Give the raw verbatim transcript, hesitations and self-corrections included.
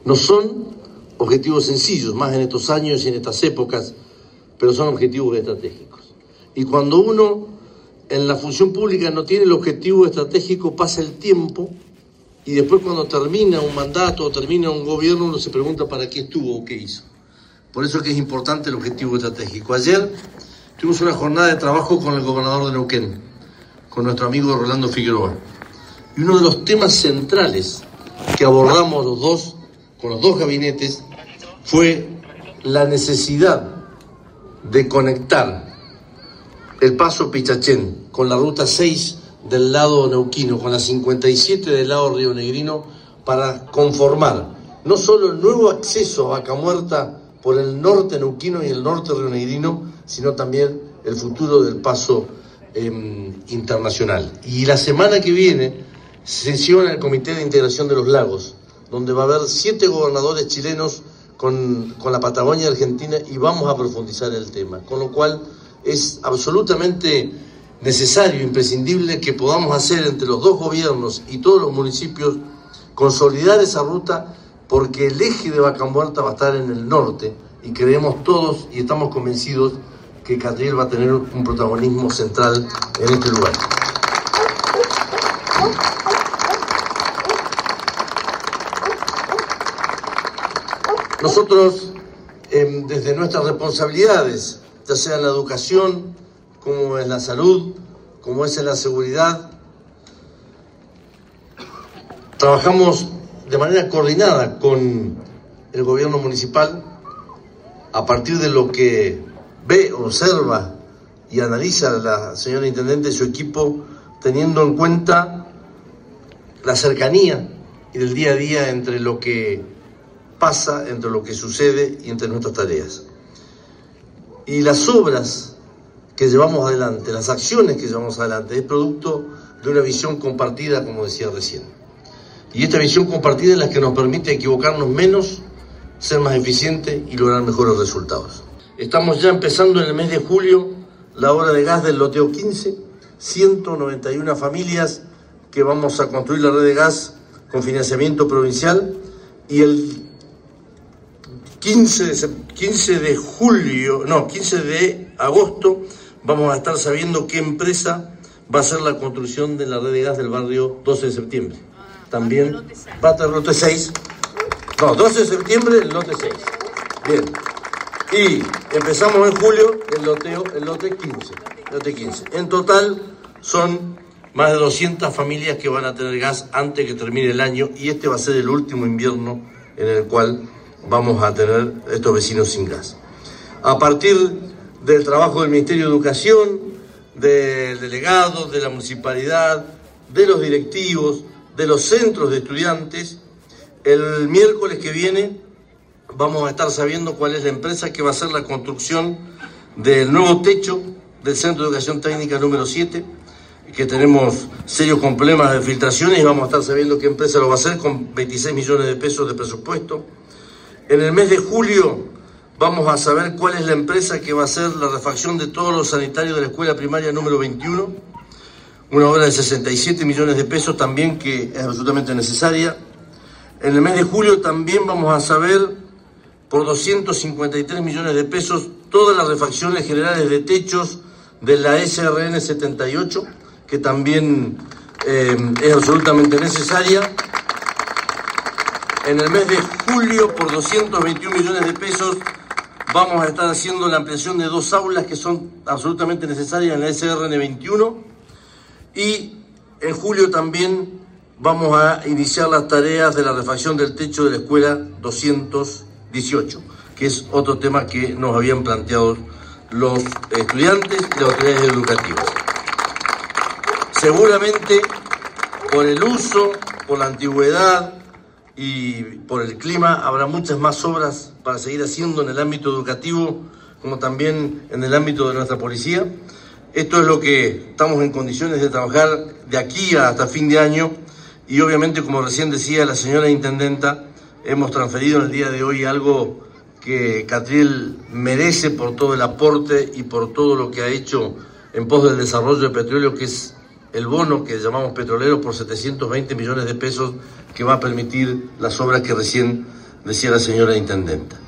No son objetivos sencillos, más en estos años y en estas épocas, pero son objetivos estratégicos. Y cuando uno en la función pública no tiene el objetivo estratégico, pasa el tiempo y después cuando termina un mandato o termina un gobierno, uno se pregunta para qué estuvo o qué hizo. Por eso es que es importante el objetivo estratégico. Ayer tuvimos una jornada de trabajo con el gobernador de Neuquén, con nuestro amigo Rolando Figueroa. Y uno de los temas centrales que abordamos los dos, con los dos gabinetes, fue la necesidad de conectar el paso Pichachén con la ruta seis del lado neuquino, con la cincuenta y siete del lado rionegrino, para conformar no solo el nuevo acceso a Vaca Muerta por el norte neuquino y el norte rionegrino, sino también el futuro del paso eh, internacional. Y la semana que viene sesiona el Comité de Integración de los Lagos, donde va a haber siete gobernadores chilenos con, con la Patagonia Argentina y vamos a profundizar el tema. Con lo cual es absolutamente necesario, imprescindible que podamos hacer entre los dos gobiernos y todos los municipios consolidar esa ruta, porque el eje de Vaca Muerta va a estar en el norte y creemos todos y estamos convencidos que Catriel va a tener un protagonismo central en este lugar. Nosotros, eh, desde nuestras responsabilidades, ya sea en la educación, como en la salud, como es en la seguridad, trabajamos de manera coordinada con el gobierno municipal a partir de lo que ve, observa y analiza la señora intendente y su equipo, teniendo en cuenta la cercanía y del día a día entre lo que pasa, entre lo que sucede y entre nuestras tareas. Y las obras que llevamos adelante, las acciones que llevamos adelante, es producto de una visión compartida, como decía recién. Y esta visión compartida es la que nos permite equivocarnos menos, ser más eficientes y lograr mejores resultados. Estamos ya empezando en el mes de julio la obra de gas del loteo quince, ciento noventa y una familias que vamos a construir la red de gas con financiamiento provincial, y el quince de julio, no, quince de agosto vamos a estar sabiendo qué empresa va a hacer la construcción de la red de gas del barrio doce de septiembre. También va a estar el lote seis, no, doce de septiembre el lote seis. Bien. Y empezamos en julio el loteo, el lote quince, lote quince. En total son más de doscientas familias que van a tener gas antes que termine el año, y este va a ser el último invierno en el cual vamos a tener estos vecinos sin gas. A partir del trabajo del Ministerio de Educación, del delegado, de la municipalidad, de los directivos, de los centros de estudiantes, el miércoles que viene vamos a estar sabiendo cuál es la empresa que va a hacer la construcción del nuevo techo del Centro de Educación Técnica número siete, que tenemos serios problemas de filtraciones, y vamos a estar sabiendo qué empresa lo va a hacer con veintiséis millones de pesos de presupuesto. En el mes de julio vamos a saber cuál es la empresa que va a hacer la refacción de todos los sanitarios de la escuela primaria número veintiuno, una obra de sesenta y siete millones de pesos también, que es absolutamente necesaria. En el mes de julio también vamos a saber por doscientos cincuenta y tres millones de pesos todas las refacciones generales de techos de la S R N setenta y ocho, que también eh, es absolutamente necesaria. En el mes de julio, por doscientos veintiún millones de pesos, vamos a estar haciendo la ampliación de dos aulas que son absolutamente necesarias en la S R N veintiuno. Y en julio también vamos a iniciar las tareas de la refacción del techo de la escuela doscientos dieciocho, que es otro tema que nos habían planteado los estudiantes y las autoridades educativas. Seguramente por el uso, por la antigüedad y por el clima habrá muchas más obras para seguir haciendo en el ámbito educativo, como también en el ámbito de nuestra policía. Esto es lo que estamos en condiciones de trabajar de aquí hasta fin de año, y obviamente, como recién decía la señora intendenta, hemos transferido en el día de hoy algo que Catriel merece por todo el aporte y por todo lo que ha hecho en pos del desarrollo de petróleo, que es el bono que llamamos petrolero por setecientos veinte millones de pesos, que va a permitir las obras que recién decía la señora intendenta.